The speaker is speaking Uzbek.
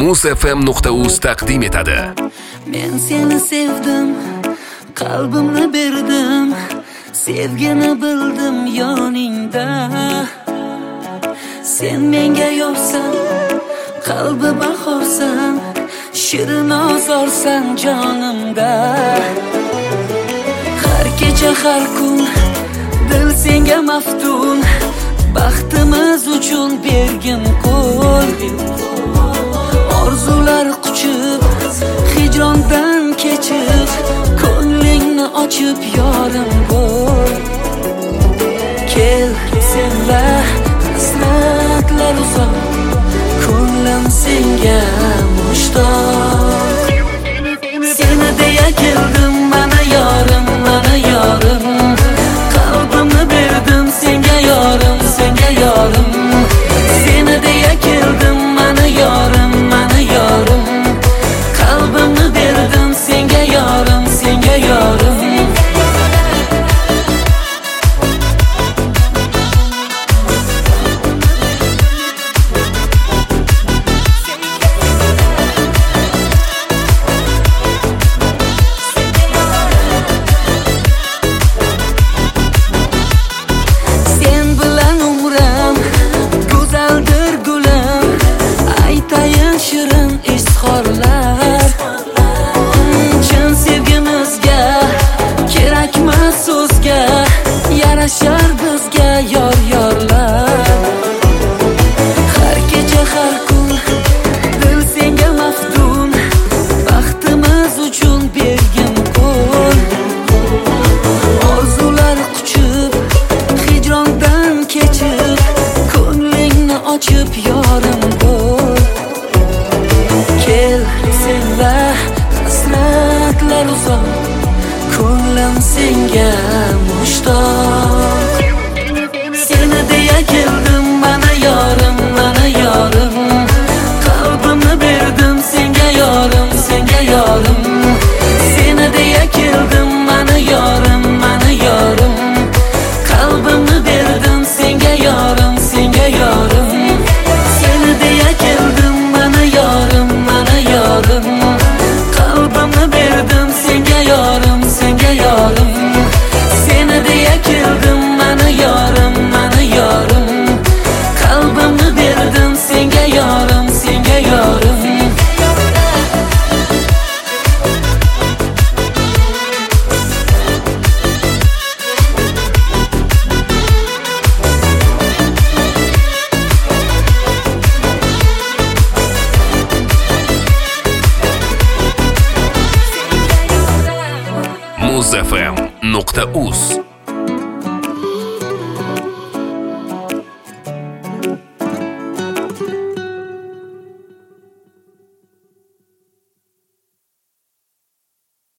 muzfm.uz taqdim etadi. Men seni sevdim, qalbimni berdim, sevgini bildim yoningda. Sen menga yorsan, qalbi bahorsan, shirin ozorsan jonimda. Har kecha har kun dil senga maftun, baxtimiz uchun bergin qo'l. Orzular quchib, hijrondan kechib, ko'nglingni ochib yorim bo'l. Kel senla hasratlar uzoq, ko'nglim senga mushtoq. Seni deya keldim, mana yorim, mana yorim. Qalbimni berdim senga yorim, senga yorim. Seni deya keldim, mana yorim, mana yorim. Qalbimni berdim senga yorim, senga yorim. Yarashar bizga yor yorlar. Har kecha har kun dil senga maftun, baxtimiz uchun bergin qo'l. Orzular quchib, hijrondan kechib, ko'nglingni ochib yorim bo'l. Kel senla hasratlar uzoq, ko'nglim senga mushtoq. Seni deya keldim, mana yorim, mana yorim. Qalbimni berdim senga yorim, senga yorim. Seni deya keldim, mana yorim, mana yorim. Qalbimni berdim senga yorim, senga yorim. Seni deya keldim, mana yorim, mana yorim. Qalbimni berdim senga yorim, senga yorim. Seni deya keldim, mana yorim, mana yorim. Qalbimni berdim senga yorim, senga yorim. muzfm.uz